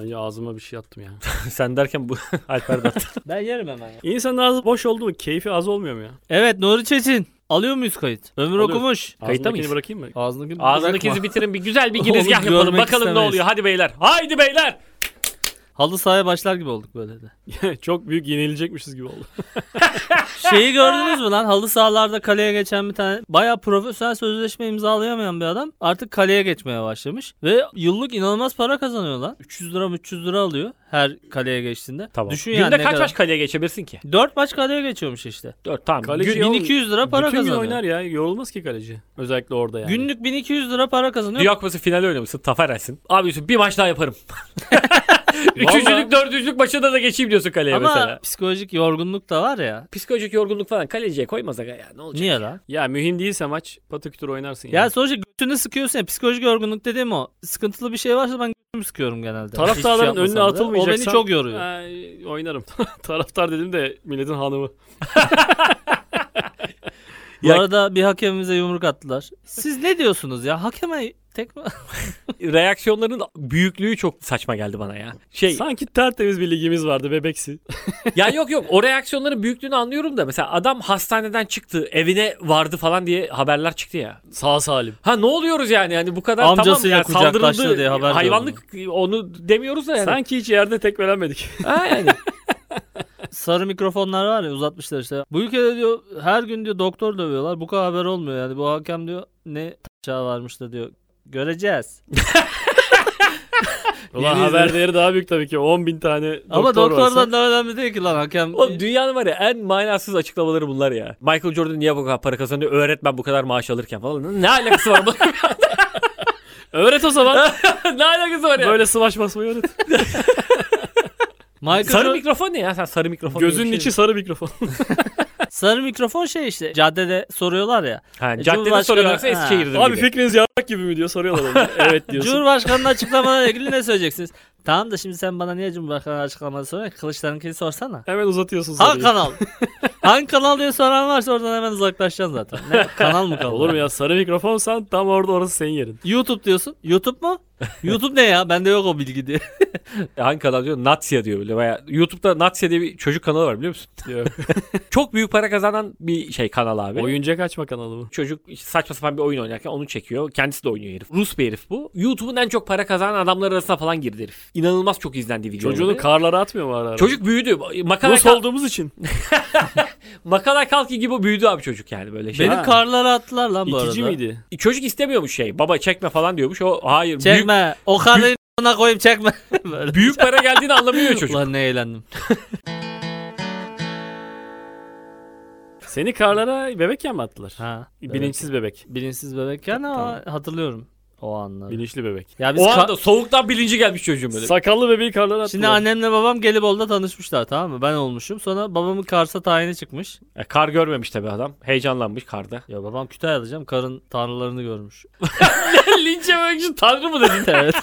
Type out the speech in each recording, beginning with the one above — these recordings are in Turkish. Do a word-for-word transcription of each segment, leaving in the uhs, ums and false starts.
Önce ağzıma bir şey attım ya. Sen derken bu Alper de attı. Ben yerim hemen ya. İnsanın ağzı boş oldu mu keyfi az olmuyor mu ya? Evet Nuri Çetin. Alıyor muyuz kayıt? Ömür Alıyoruz. okumuş. Kayıtta Ağzımdakini mıyız? bırakayım mı? Ağzındaki Ağzındakizi bitirin, bir güzel bir girizgah Onu yapalım. görmek Bakalım ne istemeyiz. oluyor. Hadi beyler. Haydi beyler. Halı sahaya başlar gibi olduk böyle de. Çok büyük yenilecekmişiz gibi oldu. Şeyi gördünüz mü lan? Halı sahalarda kaleye geçen bir tane bayağı profesyonel sözleşme imzalayamayan bir adam artık kaleye geçmeye başlamış. Ve yıllık inanılmaz para kazanıyor lan. üç yüz lira üç yüz lira alıyor her kaleye geçtiğinde. Tamam. Düşün Günde yani ne kaç kadar. maç kaleye geçebilirsin ki? dört maç kaleye geçiyormuş işte. dört tamam. Kaleci Gün, oğlum, bin iki yüz lira para bütün gün kazanıyor. oynar ya. Yorulmaz ki kaleci. Özellikle orada yani. Günlük bin iki yüz lira para kazanıyor. Dünya Kupası finali oynamışsın. Taferelsin. Abi Yusuf bir maç daha yaparım. Üçüncülük, dördüncülük maçında da geçeyim diyorsun kaleye Ama mesela. psikolojik yorgunluk da var ya. Psikolojik yorgunluk falan kaleciye koymaz aga ya. Ne olacak? Niye lan? Ya mühim değilse maç patakütür oynarsın Ya yani. sonuçta götünü sıkıyorsun ya. Psikolojik yorgunluk dediğim o. Sıkıntılı bir şey varsa ben götümü sıkıyorum genelde. Hiçbir Taraftarların şey önüne yapmasam da. atılmayacaksan. O beni çok yoruyor. Ha, oynarım. Taraftar dedim de milletin hanımı. Bu Ya- arada bir hakemimize yumruk attılar. Siz ne diyorsunuz ya? Hakeme tekme... Reaksiyonların büyüklüğü çok saçma geldi bana ya. Şey Sanki tertemiz bir ligimiz vardı bebeksi. ya yok yok o reaksiyonların büyüklüğünü anlıyorum da mesela adam hastaneden çıktı, evine vardı falan diye haberler çıktı ya. Sağ salim. Ha ne oluyoruz yani? Yani bu kadar Amcasıyla tamam yani kucaklaştı saldırıldı. diye haber Hayvanlık onu demiyoruz da yani. Sanki hiç yerde tekmelenmedik. Ha yani. Sarı mikrofonlar var ya uzatmışlar işte. Bu ülkede diyor her gün diyor doktor dövüyorlar. Bu kadar haber olmuyor yani. Bu hakem diyor ne çağı varmış da diyor. Göreceğiz. Ulan Yemin haber ederim. değeri daha büyük tabii ki. on bin tane doktor Ama doktordan varsa. daha önemli değil ki lan hakem. Oğlum dünyanın var ya en manasız açıklamaları bunlar ya. Michael Jordan niye bu kadar para kazanıyor? Öğretmen bu kadar maaş alırken falan. Ne alakası var bu? Öğret o zaman. Ne alakası var ya? Böyle sıvaş basmayı öğret. Michael Sarı Jordan- mikrofon ne ya? Sen sarı mikrofon diye bir Gözünün şey içi sarı mikrofon. sarı mikrofon şey işte. Caddede soruyorlar ya. Ha, E, caddede Cumhurbaşkanı- soruyorlarsa Ha. Eskişehir'dir Abi gibi. fikriniz yarak gibi mi diyor soruyorlar ona. Evet diyorsun. Cumhurbaşkanı'nın açıklamalarıyla ilgili ne söyleyeceksiniz? Tamam da şimdi sen bana niye Cumhurbaşkanı açıklaması soruyorsun? Kılıçdaroğlu'nkini sorsana. Hemen uzatıyorsun Hangi soruyu. kanal? Hangi kanal diye soran varsa oradan hemen uzaklaşacaksın zaten. Ne, kanal mı kaldı? Olur mu ya sarı mikrofonsan tam orada orası senin yerin. YouTube diyorsun. YouTube mu? YouTube ne ya? Bende yok o bilgi diye. Hangi kanal diyor? Natsya diyor böyle. Bayağı. YouTube'da Natsya diye bir çocuk kanalı var biliyor musun? Yok. Çok büyük para kazanan bir şey kanal abi. Oyuncak açma kanalı bu. Çocuk işte saçma sapan bir oyun oynarken onu çekiyor. Kendisi de oynuyor herif. Rus bir herif bu. YouTube'un en çok para kazanan adamlar arasına falan girdi herif. İnanılmaz çok izlendi videoları. Çocuğunu karlara atmıyor mu ara ara? Çocuk büyüdü. Makala, Rus kal- olduğumuz için. Makala kalki gibi büyüdü abi çocuk yani böyle şey. Benim Ha. karlara attılar lan bu İtici arada. miydi? Çocuk istemiyormuş şey. Baba çekme falan diyormuş. O hayır. Büyük, Çekme. O karları ona koyayım çekme. Böyle. büyük para geldiğini anlamıyor çocuk. Ulan ne eğlendim. Seni karlara bebekken mi attılar? Ha. Bilinçsiz bebek. Bilinçsiz bebekken ama hatırlıyorum o anları. Bilinçli bebek. Ya biz O ka- anda soğuktan bilinci gelmiş çocuğun böyle. Sakallı bebeği karlara attılar. Şimdi annemle babam Gelibolu'da tanışmışlar tamam mı? Ben olmuşum. Sonra babamın Kars'a tayini çıkmış. E, kar görmemiş tabii adam. Heyecanlanmış karda. Ya babam Kütahya'da canım. Karın tanrılarını görmüş. Linç yemek için tanrı mı dedin? Evet.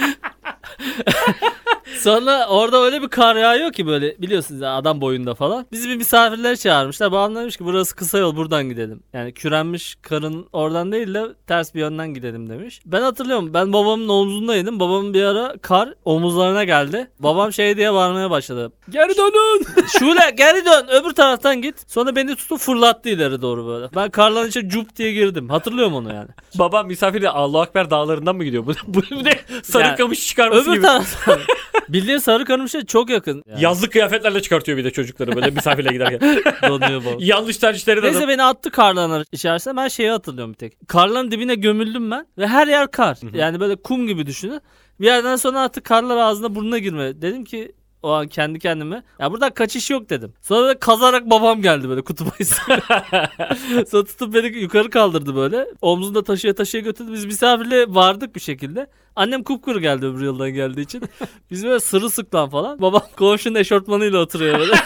Sonra orada öyle bir kar yağıyor ki böyle biliyorsunuz ya adam boyunda falan. Bizi bir misafirler çağırmışlar. Babam demiş ki burası kısa yol buradan gidelim. Yani kürenmiş karın oradan değil de ters bir yönden gidelim demiş. Ben hatırlıyorum ben babamın omzundaydım. Babamın bir ara kar omuzlarına geldi. Babam şey diye bağırmaya başladı. Geri dönün. Şule geri dön öbür taraftan git. Sonra beni tutup fırlattı ileri doğru böyle. Ben karların içine cup diye girdim. Hatırlıyorum onu yani. Babam misafirle Allahu Ekber dağlarından mı gidiyor? Bu, bu ne? Sarı Yani, kamış çıkarması Öbür gibi. taraftan. Bildiğin Sarıkamış'a çok yakın. Yani. Yazlık kıyafetlerle çıkartıyor bir de çocukları böyle misafirle giderken. Donuyor babam. Yanlış tercihleri de. Neyse beni attı karların içerisine. Ben şeyi hatırlıyorum bir tek. Karların dibine gömüldüm ben. Ve her yer kar. Hı hı. Yani böyle kum gibi düşünün. Bir yerden sonra artık karlar ağzına burnuna girme. Dedim ki o an kendi kendime. Ya buradan kaçış yok dedim. Sonra da kazarak babam geldi böyle kutup ayısıyla. Sonra tutup beni yukarı kaldırdı böyle. Omzunda taşıya taşıya götürdü. Biz misafirle vardık bir şekilde. Annem kupkuru geldi öbür yıldan geldiği için. Biz böyle sırılsıklam falan. Babam komşunun eşortmanıyla oturuyor böyle.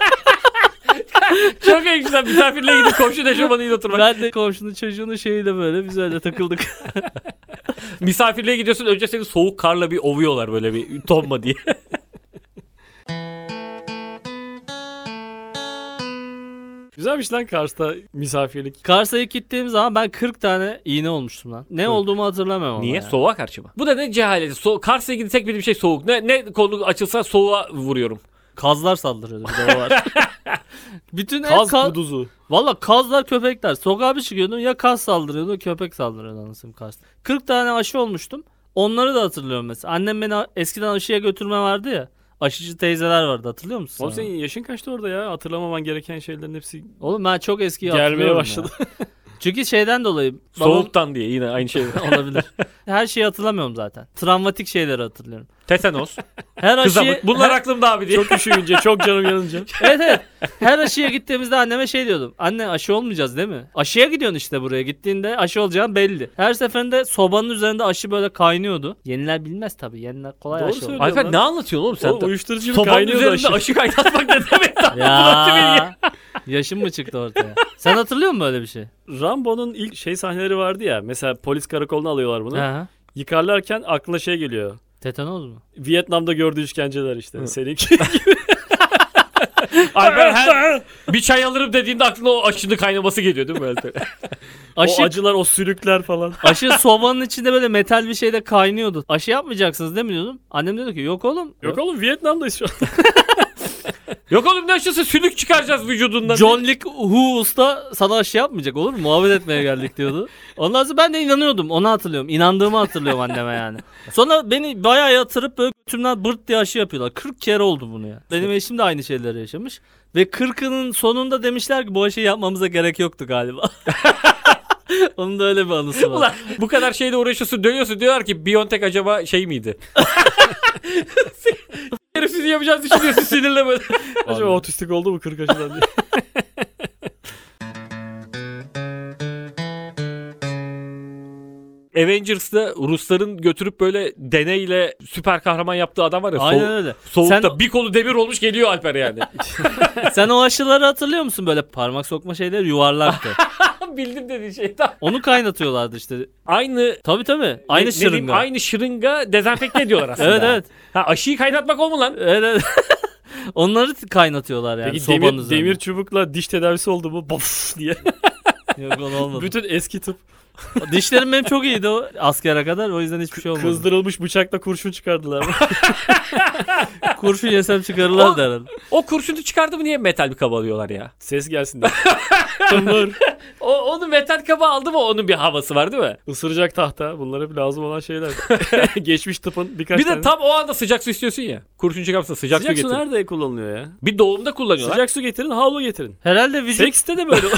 Çok iyi güzel misafirle gidip komşu eşofmanıyla oturmak. Ben de komşunun çocuğunun şeyiyle böyle biz öyle takıldık. Misafirliğe gidiyorsun önce seni soğuk karla bir ovuyorlar böyle bir tonma diye. Güzelmiş lan Kars'ta misafirlik. Kars'a ilk gittiğim zaman ben kırk tane iğne olmuştum lan. Ne Hı. olduğumu hatırlamıyorum ama. Niye? ya. Soğuğa karşı mı? Bu da ne cehaleti? So Kars'a gitsek bir şey soğuk. Ne ne konu açılsa soğuğa vuruyorum. Kazlar saldırıyordu bir de o var. Bütün ev Kaz ka- kuduzu. Valla kazlar köpekler. Sokağa bir çıkıyordun ya kaz saldırıyordu köpek saldırıyordu anasını Kars'ta. kırk tane aşı olmuştum. Onları da hatırlıyorum mesela. Annem beni eskiden aşıya götürme vardı ya. Aşıcı teyzeler vardı hatırlıyor musun? Oğlum sen? senin yaşın kaçtı orada ya? Hatırlamaman gereken şeylerin hepsi Oğlum ben çok eskiyi gelmeye hatırlıyorum başladı. ya. Çünkü şeyden dolayı. babam- Soğuktan diye yine aynı şey. olabilir. Her şeyi hatırlamıyorum zaten. Travmatik şeyleri hatırlıyorum. Tetanos, Her aşıyı... kızamık. Bunlar her- aklımda abi diye. Çok üşüyünce, çok canım yanınca. Evet evet. Her aşıya gittiğimizde anneme şey diyordum. Anne aşı olmayacağız değil mi? Aşıya gidiyorsun işte buraya. Gittiğinde aşı olacağın belli. Her seferinde sobanın üzerinde aşı böyle kaynıyordu. Yeniler bilmez tabii. Yeniler kolay Doğru aşı olur. söylüyor. Alper ne anlatıyorsun oğlum sen? O uyuşturucu gibi Sobanın kaynıyordu üzerinde aşı. aşı kaynatmak ne demek lan? Bu nasıl bilgi? Ya. Yaşım mı çıktı ortaya? Sen hatırlıyor musun böyle bir şey? Rambo'nun ilk şey sahneleri vardı ya. Mesela polis karakoluna alıyorlar bunu. Aha. Yıkarlarken aklına şey geliyor. Tetanoz mu? Vietnam'da gördüğü işkenceler işte. Hı. Seninki. Alper her bir çay alırım dediğinde aklına o aşının kaynaması geliyor değil mi Alper? Aşı, O acılar, o sülükler falan. aşı sobanın içinde böyle metal bir şeyde kaynıyordu. Aşı yapmayacaksınız değil mi diyordum. Annem dedi ki yok oğlum. Yok oğlum Vietnam'dayız şu an. Yok oğlum ne aşısı sülük çıkaracağız vücudundan. John Lick Hu Usta sana aşı yapmayacak olur mu? Muhabbet etmeye geldik diyordu. Ondan sonra ben de inanıyordum. Onu hatırlıyorum. İnandığımı hatırlıyorum anneme yani. Sonra beni bayağı yatırıp böyle götümden bırt diye aşı yapıyorlar. kırk kere oldu bunu ya. Benim eşim de aynı şeyleri yaşamış. Ve kırkının sonunda demişler ki bu aşıyı yapmamıza gerek yoktu galiba. Onun da öyle bir anısı var. Ulan bu kadar şeyle uğraşıyorsun dönüyorsun diyorlar ki Biontech acaba şey miydi? Herifsiz yapacağız düşünüyorsun sinirle böyle. Acaba otistik oldu mu kırk aşıdan diye. Avengers'da Rusların götürüp böyle deneyle süper kahraman yaptığı adam var ya. Aynen soğuk- öyle. Soğukta Sen- bir kolu demir olmuş geliyor Alper yani. Sen o aşıları hatırlıyor musun? Böyle parmak sokma şeyler yuvarlaktı. Bildim dediğin şey. Tamam. Onu kaynatıyorlardı işte. Aynı Tabii tabii. Aynı ne- ne diyeyim, şırınga. aynı şırınga dezenfekte ediyorlar aslında. Evet evet. Ha, aşıyı kaynatmak o mu lan? Evet evet. Onları kaynatıyorlar yani Peki sobanın demir, üzerinde. demir çubukla diş tedavisi oldu mu? Bof diye. Yok onu olmadı. Bütün eski tıp. Dişlerim benim çok iyiydi o askere kadar. O yüzden hiçbir şey olmadı. Kızdırılmış bıçakla kurşun çıkardılar. Kurşun yesem çıkarırlardı herhalde. O kurşunu çıkardı mı niye metal bir kaba alıyorlar ya? Ses gelsin diye. Tımır. O, onu metal kaba aldı mı onun bir havası var değil mi? Isıracak tahta. Bunlar hep lazım olan şeyler. Geçmiş tıpın birkaç Bir de tane. tam o anda sıcak su istiyorsun ya. Kurşun çıkarsa sıcak, Sıcak su su getir. nerede kullanılıyor ya? Bir doğumda kullanıyorlar. Sıcak su getirin, havlu getirin. Herhalde vücut Sekste de böyle.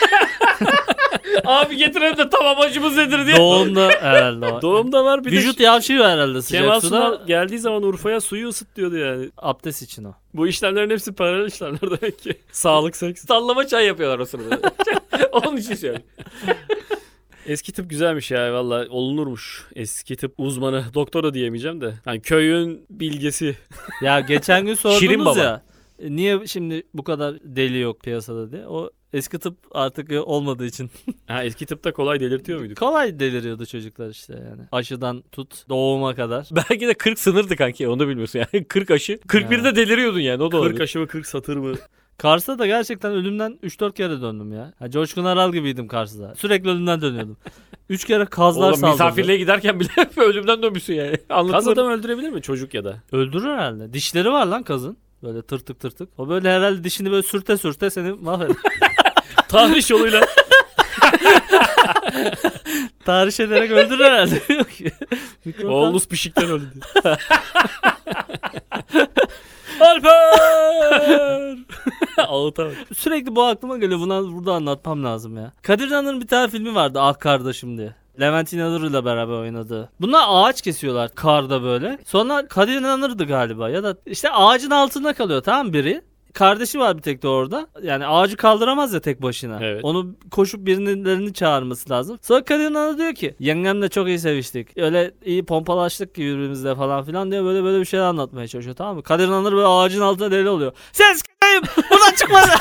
Abi getirelim de tamam acımız nedir diye. doğumda herhalde o. Doğumda var bir Vücut de yavşıyor herhalde sıcak Kemal suda. Sunal geldiği zaman Urfa'ya suyu ısıt diyordu yani. Abdest için o. Bu işlemlerin hepsi paralel işlemler demek ki. Sağlık, seks. Sallama çay yapıyorlar o sırada. Onun için söylüyorum. Eski tıp güzelmiş ya valla olunurmuş. Eski tıp uzmanı doktor da diyemeyeceğim de. Hani köyün bilgesi. Ya geçen gün Şirin sordunuz baba. ya. e, Niye şimdi bu kadar deli yok piyasada diye. O eski tıp artık olmadığı için. Ha eski tıpta kolay delirtiyor muyduk? Kolay deliriyordu çocuklar işte yani. Aşıdan tut doğuma kadar. Belki de kırk sınırdı kanki onu da bilmiyorsun yani. kırk aşı. kırk birde deliriyordun yani o da kırk olabilir. aşı mı kırk satır mı? Kars'ta da gerçekten ölümden üç dört kere döndüm ya. Ha, Coşkun Aral gibiydim Kars'ta. Sürekli ölümden dönüyordum. üç kere kazlar Oğlum saldırdı. misafirliğe giderken bile ölümden dönmüşsün yani. Kaz Anlatılır. adam öldürebilir mi çocuk ya da? Öldürür herhalde. Dişleri var lan kazın. Böyle tırtık tırtık. O böyle herhalde dişini böyle sürte sürte seni mahveder. Tahriş yoluyla. Tahriş ederek öldürür herhalde. Yok ki. Mikrofon- Oğlunuz pişikten öldü. Alper! Ağıta bak. Sürekli bu aklıma geliyor. Bunu burada anlatmam lazım ya. Kadir İnanır'ın bir tane filmi vardı. Ah Kardeşim diye. Levent İnanır'la beraber oynadığı. Bunlar ağaç kesiyorlar karda böyle. Sonra Kadir İnanır'dı galiba. Ya da işte ağacın altında kalıyor tamam mı biri. Kardeşi var bir tek de orada. Yani ağacı kaldıramaz ya tek başına. Evet. Onu koşup birilerini çağırması lazım. Sonra Kadir İnanır diyor ki yengemle çok iyi seviştik. Öyle iyi pompalaştık ki birbirimizle falan filan diye böyle böyle bir şeyler anlatmaya çalışıyor tamam mı? Kadir İnanır böyle ağacın altında deli oluyor. Ses k***yim buradan çıkmadı.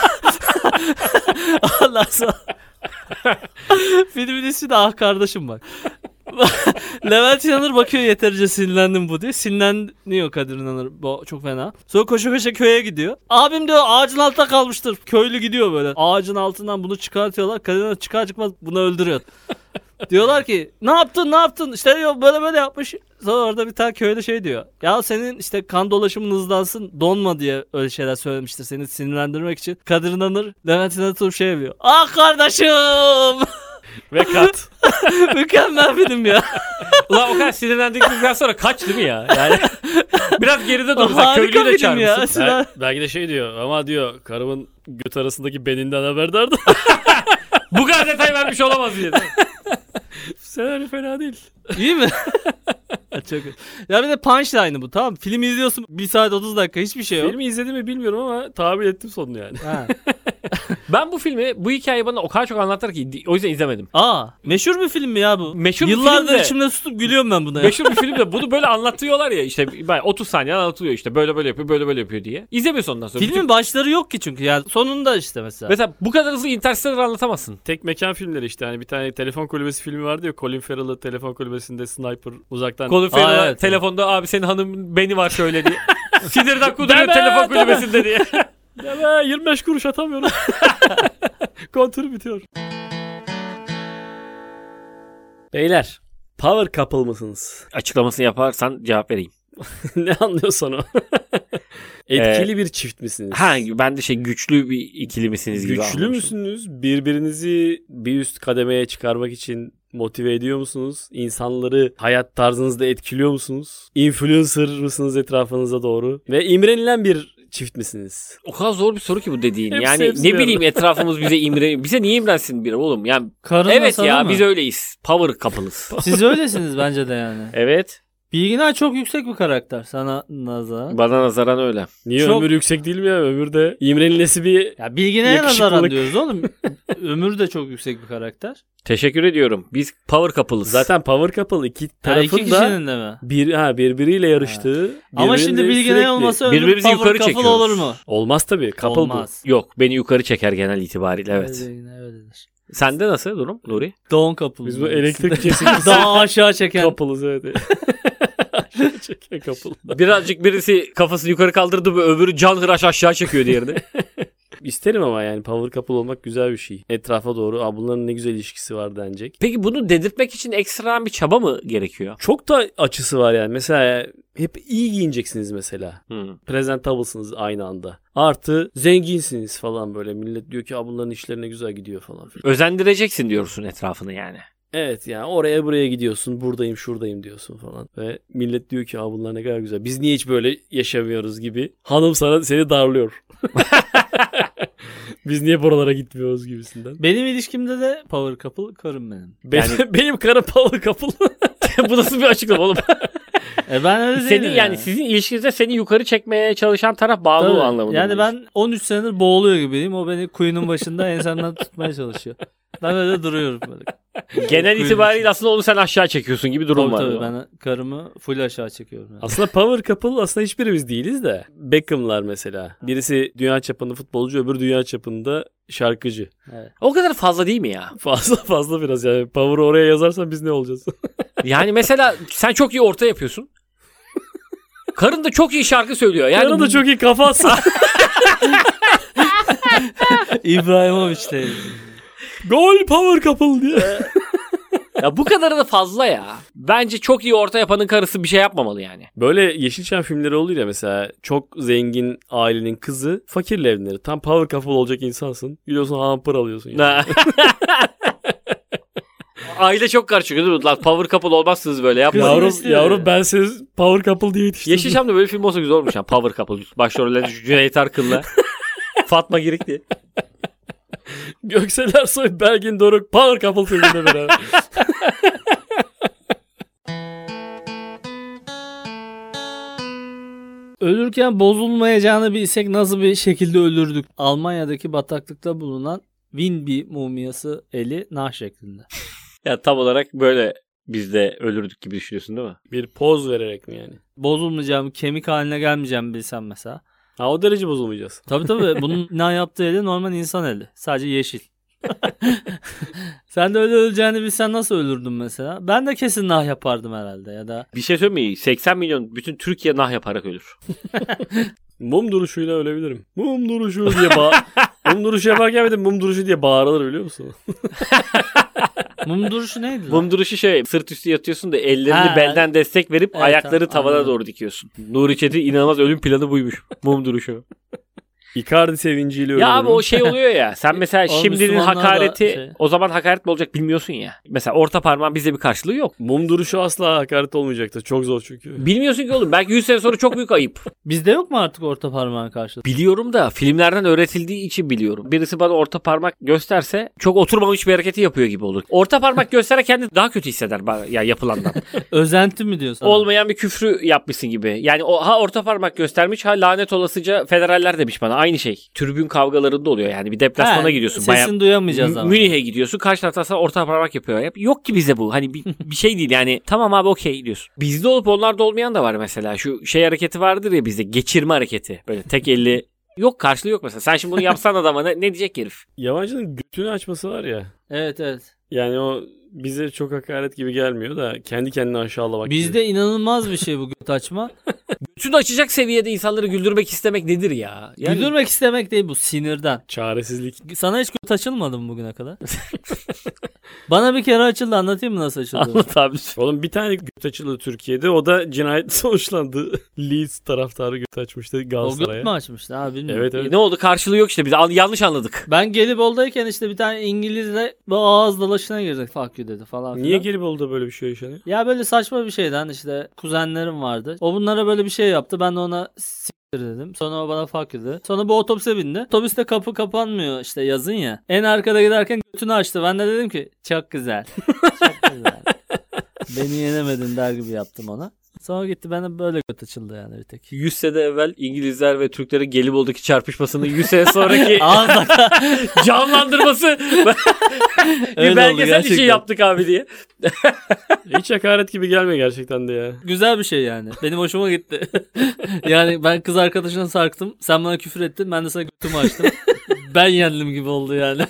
Allah sana. Filmin ismi de Ah Kardeşim bak. Levent İnanır bakıyor yeterince sinirlendim bu diye. Sinirleniyor Kadir İnanır. Bu çok fena. Sonra koşa koşa köye gidiyor. Abim diyor ağacın altında kalmıştır. Köylü gidiyor böyle. Ağacın altından bunu çıkartıyorlar. Kadir İnanır çıkar çıkmaz bunu öldürüyor. Diyorlar ki ne yaptın ne yaptın? İşte diyor böyle böyle yapmış. Sonra orada bir tane köylü şey diyor. Ya senin işte kan dolaşımın hızlansın donma diye öyle şeyler söylemiştir. Seni sinirlendirmek için. Kadir İnanır Levent İnanır tutup şey yapıyor. Ah kardeşim. Ve kat. Mükemmel film ya. Ulan o kadar sinirlendikten sonra kaç değil mi ya? Yani biraz geride durursak Harika köylüyü de film ya. çağırmışsın. Bel- belki de şey diyor ama diyor karımın göt arasındaki beninden haberdardı. Bu kadar detay vermiş olamaz diye. Senaryo fena değil. İyi mi? Çok. Ya bir de punchline'ı bu tamam. Film izliyorsun bir saat otuz dakika hiçbir şey yok. Filmi izledim mi bilmiyorum ama tahmin ettim sonunu yani. Ha. Ben bu filmi, bu hikayeyi bana o kadar çok anlattılar ki o yüzden izlemedim. Aa, meşhur bir film mi ya bu? Meşhur bir Yıllardır film de- içimde tutup gülüyorum ben buna ya. Meşhur bir filmde bunu böyle anlatıyorlar ya işte otuz saniye anlatılıyor işte böyle böyle yapıyor böyle böyle yapıyor diye. İzlemiyorsun ondan sonra. Filmin Bütün- başları yok ki çünkü yani sonunda işte mesela. Mesela bu kadar hızlı Interstellar anlatamazsın. Tek mekan filmleri işte hani bir tane telefon kulübesi filmi vardı ya Colin Farrell'ı telefon kulübesinde sniper uzaktan. Colin Farrell Aa, evet. telefonda abi senin hanım beni var şöyle diye. Sinirden kuduruyor Deme, telefon deme. kulübesinde diye. Ya be yirmi beş kuruş atamıyorum. Kontürü bitiyor. Beyler power couple mısınız? Açıklamasını yaparsan cevap vereyim. Ne anlıyorsan o? Etkili bir çift misiniz? Ha ben de şey güçlü bir ikili misiniz gibi Güçlü anlamışım. müsünüz? Birbirinizi bir üst kademeye çıkarmak için motive ediyor musunuz? İnsanları hayat tarzınızda etkiliyor musunuz? Influencer mısınız etrafınıza doğru? Ve imrenilen bir çift misiniz? O kadar zor bir soru ki bu dediğin. Hepsi, yani hepsi ne bir bileyim etrafımız bize imre bize niye imrensin bir oğlum? Yani Karınla evet sana ya mı? biz öyleyiz. Power couple'ız. Siz öylesiniz bence de yani. Evet. Bilginer çok yüksek bir karakter sana nazaran. Bana nazaran öyle. Niye Çok- ömür yüksek değil mi ya? Ömürde imrenilesi bir Ya Bilginer'e Yakışıklılık. nazaran diyoruz oğlum. Ömür de çok yüksek bir karakter. Teşekkür ediyorum. Biz power couple'ız. zaten power couple iki Ha, tarafın iki da kişinin de mi? bir ha birbiriyle yarıştığı. Ama birbirine şimdi Bilginer sürekli- olmasa ömür Birbirimizi power yukarı couple çekiyoruz. olur mu? olmaz tabii. Couple Olmaz. Yok beni yukarı çeker genel itibariyle evet. Öyle yine öyledir. Sende nasıl durum Nuri? Doğan couple. bu. Biz bu elektrik kesintisi Daha aşağı çeken. couple'ız evet. Aşağı çeken couple. Birazcık birisi kafasını yukarı kaldırdı ve öbürü can hıraş aşağı çekiyor diğerini. İsterim ama yani power couple olmak güzel bir şey. Etrafa doğru Aa, bunların ne güzel ilişkisi var denecek. Peki bunu dedirtmek için ekstra bir çaba mı gerekiyor? Çok da açısı var yani. Mesela hep iyi giyineceksiniz mesela. Hmm. Presentablesınız aynı anda. Artı zenginsiniz falan böyle. Millet diyor ki Aa, bunların işlerine güzel gidiyor falan filan. Özendireceksin diyorsun etrafını yani. Evet yani oraya buraya gidiyorsun. Buradayım şuradayım diyorsun falan. Ve millet diyor ki Aa, bunlar ne kadar güzel. Biz niye hiç böyle yaşamıyoruz gibi. Hanım sana seni darlıyor. Biz niye buralara gitmiyoruz gibisinden. Benim ilişkimde de power couple karım benim. Benim, benim karım power couple. Bu nasıl bir açıklama oğlum? E ben öyle değilim. Seni yani sizin ilişkinizde seni yukarı çekmeye çalışan taraf bağlı Tabii. anlamında. Yani mı? ben on üç senedir boğuluyor gibiyim. O beni kuyunun başında ensemden tutmaya çalışıyor. Ben öyle duruyorum böyle. genel Kuyunun itibariyle aslında onu sen aşağı çekiyorsun gibi durum Tabii var. tabii ben karımı full aşağı çekiyorum. Yani. Aslında power couple aslında hiçbirimiz değiliz de. Beckham'lar mesela. Birisi dünya çapında futbolcu, öbür dünya çapında şarkıcı. Evet. O kadar fazla değil mi ya? Fazla fazla biraz yani. Power'ı oraya yazarsan biz ne olacağız? Yani mesela sen çok iyi orta yapıyorsun. Karın da çok iyi şarkı söylüyor. Yani Yani da çok iyi kafa atsa. İbrahimovic değil. Gol power couple diye. ya bu kadarı da fazla ya. Bence çok iyi orta yapanın karısı bir şey yapmamalı yani. Böyle Yeşilçam filmleri oluyor ya mesela. Çok zengin ailenin kızı fakirle evlenir. Tam power couple olacak insansın. Gidiyorsun hampır alıyorsun. Yani. Aile çok karışık değil mi? Lan power couple olmazsınız böyle yapmayın. Kız- Yavrum, istiyor yavrum ya. ben siz power couple diye yetiştirdim. Yeşilçam'da böyle bir film olsa güzel olmuş yani. Power couple. Başrolleri Cüneyt Arkın'la Fatma Girik diye. Göksel Ersoy, Belgin Doruk power couple filminde beraber. Ölürken bozulmayacağını bilsek nasıl bir şekilde ölürdük? Almanya'daki bataklıkta bulunan Winby mumyası eli nar şeklinde. Ya tam olarak böyle biz de ölürdük gibi düşünüyorsun değil mi? Bir poz vererek mi yani? Bozulmayacağımı, kemik haline gelmeyeceğimi bilsem mesela. Ha o derece bozulmayacağız. Tabii tabii bunun ne yaptığı eli normal insan eli. Sadece yeşil. Sen de öyle öleceğini bilsen nasıl ölürdün mesela? Ben de kesin nah yapardım herhalde ya da. Bir şey söyleyeyim mi? seksen milyon bütün Türkiye nah yaparak ölür. Mum duruşuyla ölebilirim. Mum duruşu diye bağ... mum duruşu yaparken bir de mum duruşu diye bağırılır biliyor musun? Mum duruşu neydi lan? Mum duruşu şey, sırt üstü yatıyorsun da ellerini Ha. belden destek verip Evet, ayakları tamam, tavana anladım. doğru dikiyorsun. Nuri Çetin inanılmaz ölüm planı buymuş. Mum duruşu. Icardi sevinciyle Ya ölebilirim. abi o şey oluyor ya. Sen mesela O şimdinin Müslümanlar da hakareti şey- o zaman hakaret mi olacak bilmiyorsun ya. Mesela orta parmağın bize bir karşılığı yok. Mum duruşu asla hakaret olmayacaktır. Çok zor çünkü. Bilmiyorsun ki oğlum. Belki yüz sene sonra çok büyük ayıp. Bizde yok mu artık orta parmağın karşılığı? Biliyorum da filmlerden öğretildiği için biliyorum. Birisi bana orta parmak gösterse çok oturmamış bir hareketi yapıyor gibi olur. Orta parmak gösteren kendini daha kötü hisseder ba- ya yapılandan. Özenti mi diyorsun? Olmayan bir küfrü yapmışsın gibi. Yani o ha orta parmak göstermiş ha lanet olasıca federaller demiş bana. Aynı şey. Tribün kavgalarında oluyor yani. Bir deplasmana He, gidiyorsun. Sesini Bayağı duyamayacağız ama. Münih'e gidiyorsun. Karşı taraftan sana orta parmak yapıyor. Yap- Yok ki bize bu. Hani bir, bir şey değil yani. Tamam abi okey diyorsun. Bizde olup onlarda olmayan da var mesela. Şu şey hareketi vardır ya bizde. Geçirme hareketi. Böyle tek elli. Yok karşılığı yok mesela. Sen şimdi bunu yapsan adama ne, ne diyecek herif? Yabancının götünü açması var ya. Evet evet. Yani o bize çok hakaret gibi gelmiyor da kendi kendine aşağılamak gibi. Bizde inanılmaz bir şey bu göt açma. Bütün açacak seviyede insanları güldürmek istemek nedir ya? Yani... Güldürmek istemek değil bu, sinirden. Çaresizlik. Sana hiç göt açılmadı mı bugüne kadar? Bana bir kere açıldı, anlatayım mı nasıl açıldı? Anlat abi. Oğlum bir tane göt açıldı Türkiye'de. O da cinayet sonuçlandı. Leeds taraftarı göt açmıştı O göt Galatasaray'a. mü açmıştı? Ha bilmiyorum. Evet evet. Ne oldu? Karşılığı yok işte. Biz an- yanlış anladık. Ben Gelibolu'dayken işte bir tane İngilizle bu ağız dalaşına girdik. Fuck you dedi falan filan. Niye Gelibolu'da böyle bir şey yaşanıyor? Ya böyle saçma bir şeyden işte kuzenlerim vardı. O bunlara böyle bir şey yaptı. Ben de ona s**tir dedim. Sonra o bana fuck you dedi. Sonra bu otobüse bindi. Otobüste kapı kapanmıyor işte yazın ya. En arkada giderken götünü açtı. Ben de dedim ki çok güzel. Çok güzel. Beni yenemedin der gibi yaptım ona. Sonra gitti bana böyle göt açıldı yani bir tek. yüz sene evvel İngilizler ve Türklerin Gelibolu'daki çarpışmasının yüz sene sonraki Ağzına canlandırması bir Öyle oldu belgesel işi gerçekten. yaptık abi diye. Hiç hakaret gibi gelmiyor gerçekten de ya. güzel bir şey yani. Benim hoşuma gitti. Yani ben kız arkadaşına sarktım. Sen bana küfür ettin. Ben de sana götümü açtım. Ben yendim gibi oldu yani.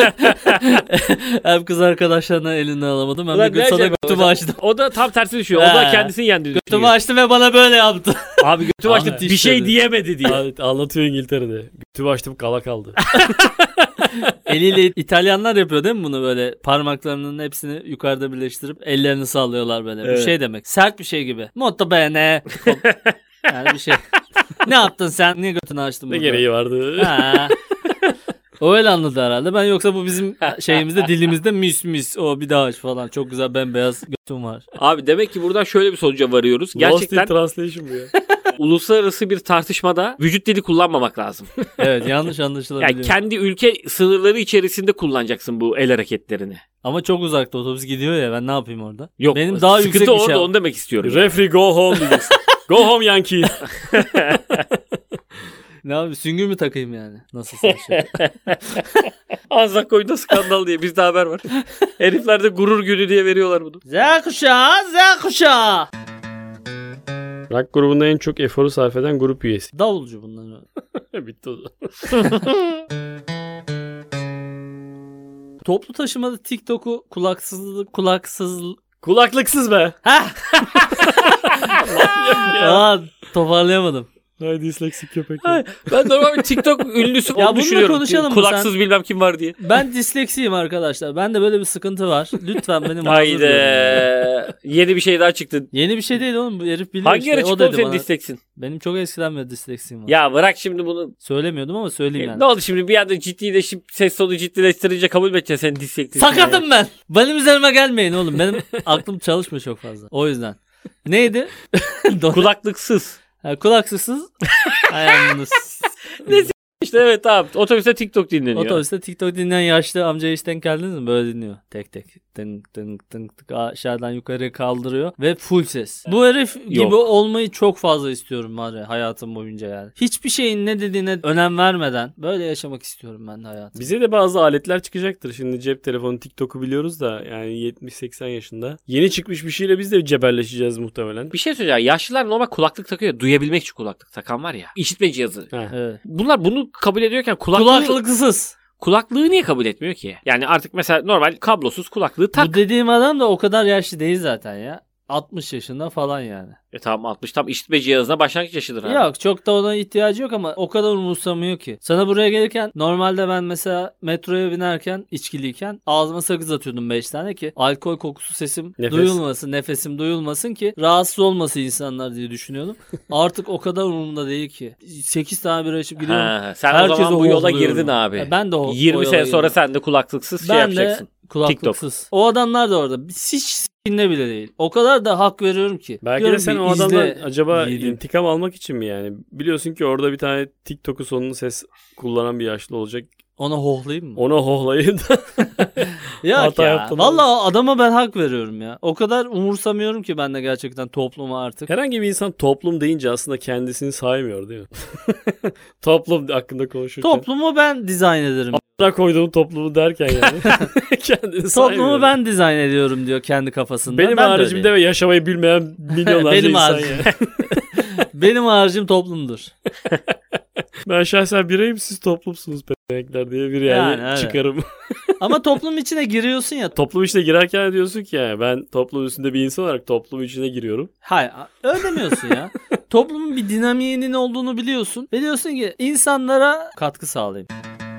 Hem kız arkadaşlarına elinden alamadım. Hem Ulan de gö- sana gerçekten götümü o da- açtım. O da tam tersi düşüyor. O da He. kendisini yendi. Götümü düşünüyor. açtım ve bana böyle yaptı. Abi götümü açtım. Ahmet Bir şey işleri. diyemedi diye. Evet, anlatıyor İngiltere'de. Götümü açtım kala kaldı. Eliyle İtalyanlar yapıyor değil mi bunu böyle? Parmaklarının hepsini yukarıda birleştirip ellerini sallıyorlar böyle. Evet. Bir şey demek. Sert bir şey gibi. Molto bene. Yani bir şey. Ne yaptın sen? Niye götünü açtın Ne burada? gereği vardı? Ha. O öyle anladı herhalde. Ben yoksa bu bizim şeyimizde dilimizde mis mis o bir daha aç falan. Çok güzel bembeyaz götüm var. Abi demek ki buradan şöyle bir sonuca varıyoruz. Lost in Gerçekten translation bu ya. uluslararası bir tartışmada vücut dili kullanmamak lazım. Evet yanlış anlaşılabiliyor. Yani kendi ülke sınırları içerisinde kullanacaksın bu el hareketlerini. Ama çok uzakta otobüs gidiyor ya ben ne yapayım orada? Yok. Benim daha sıkıntı yüksek bir orada şey. onu demek istiyorum. Referee go home diyeceksin. Go home Yankee. Ne abi süngü mü takayım yani? Nasılsa şey. Anzak koyunda skandal diye bizde haber var. Heriflerde gurur günü diye veriyorlar bunu. Z kuşağı, Z kuşağı. Rock grubunda en çok eforu sarf eden grup üyesi. Davulcu bunlar. Bitti o zaman. Toplu taşımada TikTok'u kulaksızlık kulaksız Kulaklıksız be. Hah. Aa, toparlayamadım. Hay disleksik köpek. Ay, ben normal bir TikTok ünlüsü Ya onu bunu da düşünüyorum. konuşalım mı Kulaksız sen? bilmem kim var diye. Ben disleksiyim arkadaşlar. Ben de böyle bir sıkıntı var. Lütfen beni mazur Haydi. görün. Yeni bir şey daha çıktı. Yeni bir şey değil oğlum. Bu herif biliyor Hangi işte. yere O çıktı oğlum dedi senin bana. disleksin? Benim çok eskiden beri disleksiyim var. Ya bırak şimdi bunu. Söylemiyordum ama söyleyeyim E, yani. Ne oldu şimdi bir anda ciddileşip ses tonu ciddileştirince kabul mü edeceksin senin disleksin? Sakatım ben. Benim üzerime gelmeyin oğlum. Benim aklım çalışmıyor çok fazla. O yüzden. Neydi? Don- Kulaklıksız. Ha, kulaksızsız. Ayağımınız. İşte evet abi otobüste TikTok dinleniyor. Otobüste TikTok dinleyen yaşlı amcaya hiç denk geldiniz mi? Böyle dinliyor. Tek tek. Tınk tınk tınk tınk aşağıdan yukarı kaldırıyor. Ve full ses. Bu herif gibi Yok. olmayı çok fazla istiyorum var ya hayatım boyunca yani. Hiçbir şeyin ne dediğine önem vermeden böyle yaşamak istiyorum ben de hayatım. Bize de bazı aletler çıkacaktır. Şimdi cep telefonu TikTok'u biliyoruz da yani yetmiş seksen yaşında. Yeni çıkmış bir şeyle biz de cebelleşeceğiz muhtemelen. Bir şey söyleyeceğim. Yaşlılar normal kulaklık takıyor. Duyabilmek için kulaklık takan var ya. İşitme cihazı. Heh. Evet. Bunlar bunu kabul ediyorken kulaklığı, Kulaklıksız. kulaklığı niye kabul etmiyor ki? Yani artık mesela normal kablosuz kulaklığı tak. Bu dediğim adam da o kadar yaşlı değil zaten ya. altmış yaşında falan yani. E tamam altmış tam işitme cihazına başlangıç yaşıdır abi. Yok çok da ona ihtiyacı yok ama o kadar umursamıyor ki. Sana buraya gelirken normalde ben mesela metroya binerken içkiliyken ağzıma sakız atıyordum beş tane ki alkol kokusu sesim Nefes. duyulmasın, nefesim duyulmasın ki rahatsız olmasın insanlar diye düşünüyordum. Artık o kadar umurumda değil ki. sekiz tane bira içip gidiyorum. Ha, sen Herkese o zaman bu yola hohluyorum. girdin abi. Ya ben de o, o yirmi yola sene sonra girdim. sen de kulaklıksız şey Ben yapacaksın. de kulaklıksız. O adamlar da orada. Hiç s**kinde bile değil. O kadar da hak veriyorum ki. Belki Diyorum de sen bir o adamdan izle, acaba yiğidim. intikam almak için mi yani? Biliyorsun ki orada bir tane TikTok'u sonunu ses kullanan bir yaşlı olacak. Ona hohlayayım mı? Ona hohlayın da. Yok hata ya. yaptın Valla adama ben hak veriyorum ya. O kadar umursamıyorum ki ben de gerçekten toplumu artık. Herhangi bir insan toplum deyince aslında kendisini saymıyor değil mi? Toplum hakkında konuşurken. Toplumu ben dizayn ederim. A**ına koyduğum toplumu derken yani. Kendini saymıyor. Toplumu ben dizayn ediyorum diyor kendi kafasında. Benim ben de haricimde öyleyim. ve yaşamayı bilmeyen milyonlarca Benim insan haricim. yani. Benim haricim toplumdur. Ben şahsen bireyim, siz toplumsunuz peynekler diye bir yani, Yani, evet. çıkarım. Ama toplum içine giriyorsun ya. Toplum içine girerken diyorsun ki yani ben toplum üstünde bir insan olarak toplum içine giriyorum. Hayır öyle demiyorsun ya. Toplumun bir dinamiğinin olduğunu biliyorsun. Ve diyorsun ki insanlara katkı sağlayayım.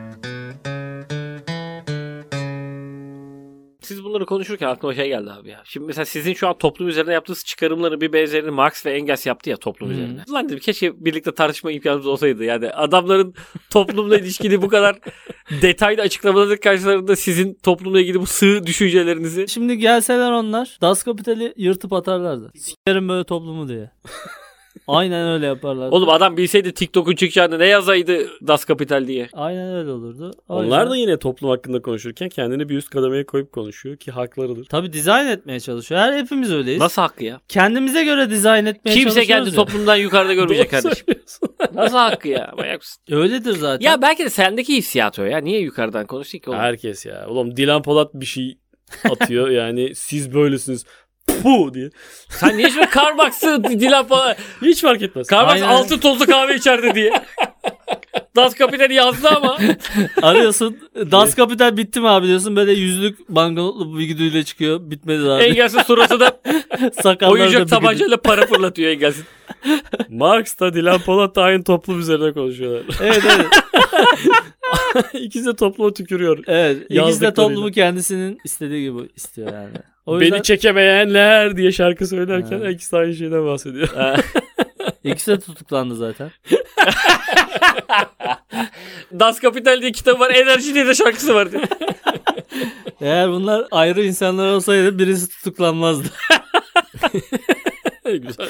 Siz bunları konuşurken aklıma şey geldi abi ya. Şimdi mesela sizin şu an toplum üzerine yaptığınız çıkarımları bir benzerini Marx ve Engels yaptı ya toplum Hmm. üzerine. Lan dedim keşke birlikte tartışma imkanımız olsaydı. Yani adamların toplumla ilişkili bu kadar detaylı açıklamaların karşılarında sizin toplumla ilgili bu sığ düşüncelerinizi. Şimdi gelseler onlar Das Kapital'i yırtıp atarlardı. Sikerim böyle toplumu diye. Aynen öyle yaparlardı. Oğlum adam bilseydi TikTok'un çıkacağını ne yazaydı Das Kapital diye. Aynen öyle olurdu. O Onlar yüzden- da yine toplum hakkında konuşurken kendini bir üst kademeye koyup konuşuyor ki haklarıdır. Tabii dizayn etmeye çalışıyor. Her hepimiz öyleyiz. Nasıl hakkı ya? Kendimize göre dizayn etmeye Kimse çalışıyoruz kendi ya. toplumdan yukarıda görmeyecek Doğru kardeşim. söylüyorsun. Nasıl hakkı ya? Manyak mısın? Öyledir zaten. Ya belki de sendeki hissiyat o ya. Niye yukarıdan konuştuk ki oğlum? Herkes ya. Oğlum Dilan Polat bir şey atıyor yani siz böylesiniz. Puh diye. Sen niye şimdi Karmax'ı Dilan falan... Hiç fark etmez. Karmax Aynen. altı tozlu kahve içerdi diye. Das Kapital'i yazdı ama. Arıyorsun. Das Kapital bitti mi abi diyorsun. Böyle yüzlük banknotlu bir güdüyle çıkıyor. Bitmedi abi. Engelsiz suratına Sakalları da oyuncak bir tabancayla para fırlatıyor Engelsiz. Marx da Dilan Polat da aynı toplum üzerine konuşuyorlar. güdü. Evet evet. İkisi de topluma tükürüyor. Evet. İkisi de Yazdıklarıyla. toplumu kendisinin istediği gibi istiyor yani. O yüzden Beni çekemeyenler diye şarkı söylerken Ha. ikisi de aynı şeyden bahsediyor. ikisi de tutuklandı zaten. Das Kapital diye kitabı var. Enerji diye de şarkısı var diye. Eğer bunlar ayrı insanlar olsaydı birisi tutuklanmazdı. Güzel.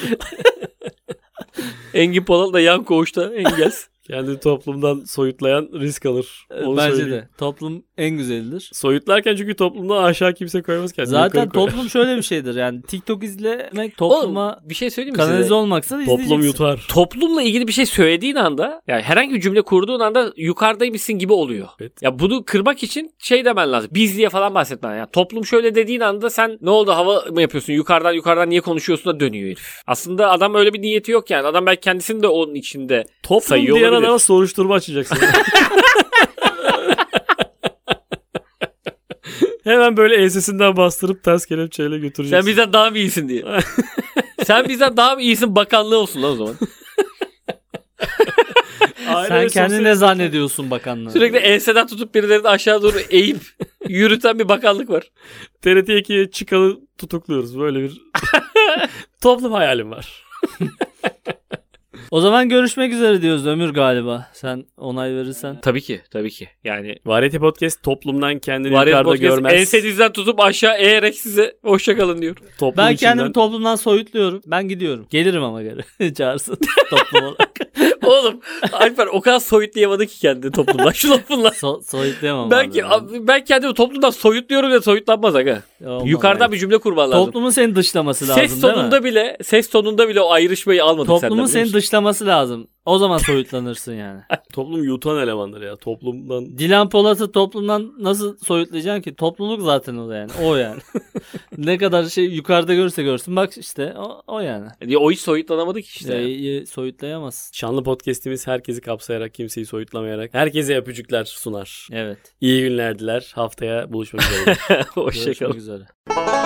Engin Polat da yan koğuşta Engels. Kendi toplumdan soyutlayan risk alır. Onu Bence söyleyeyim. de. Toplum en güzelidir. Soyutlarken çünkü toplumdan aşağı kimse koymaz kendini. Zaten yukarı koyar. toplum şöyle bir şeydir. Yani TikTok izlemek topluma Oğlum bir şey söyleyeyim mi kanalize size? olmaksa da izleyeceksin. Toplum yutar. Toplumla ilgili bir şey söylediğin anda yani herhangi bir cümle kurduğun anda yukarıdaymışsın gibi oluyor. Evet. Ya bunu kırmak için şey demen lazım. Biz diye falan bahsetmen. Ya toplum şöyle dediğin anda sen ne oldu hava mı yapıyorsun? Yukarıdan yukarıdan niye konuşuyorsun da dönüyor herif. Aslında adam öyle bir niyeti yok yani. Adam belki kendisini de onun içinde Toplum sayıyor diğer olabilir. adama soruşturma açacaksın. Hemen böyle ensesinden bastırıp ters kelepçeyle götüreceksin. Sen bizden daha mı iyisin diye. Sen bizden daha mı iyisin bakanlığı olsun lan o zaman. Aile Sen ve kendini sosyal- ne zannediyorsun bakanlığı? Sürekli enseden tutup birilerini aşağı doğru eğip yürüten bir bakanlık var. T R T ikiye çıkalı tutukluyoruz. Böyle bir toplum hayalim var. O zaman görüşmek üzere diyoruz Ömür galiba. Sen onay verirsen. Tabii ki tabii ki. Yani Variety Podcast toplumdan kendini Var ya yukarıda podcast görmez. ensenizden tutup aşağı eğerek size hoşçakalın diyor. Toplum Ben içinden- kendimi toplumdan soyutluyorum. Ben gidiyorum. Gelirim ama geri. Çağırsın toplum olarak. Oğlum Alper o kadar soyutlayamadı ki kendini toplumdan. Şu lafınla. So- soyutlayamam Belki abi. abi, ben kendimi toplumdan soyutluyorum ya soyutlanmaz aga. Olmaz Yukarıdan abi. bir cümle kurman lazım. Toplumun seni dışlaması lazım Ses değil mi? tonunda bile ses tonunda bile o ayrışmayı almadık senden. Toplumun biliyor seni musun? dışlaması lazım. O zaman soyutlanırsın yani. Toplum yutan elemandır ya. Toplumdan Dilan Polat'ı toplumdan nasıl soyutlayacaksın ki? Topluluk zaten o da yani. O yani. Ne kadar şey yukarıda görse görsün. Bak işte o, o yani. Ya, o hiç soyutlanamadı ki işte. İşte. Soyutlayamaz. Şanlı podcast'imiz herkesi kapsayarak, kimseyi soyutlamayarak herkese öpücükler sunar. Evet. İyi günler diler. Haftaya buluşmak üzere. Hoşçakalın. Görüşmek üzere.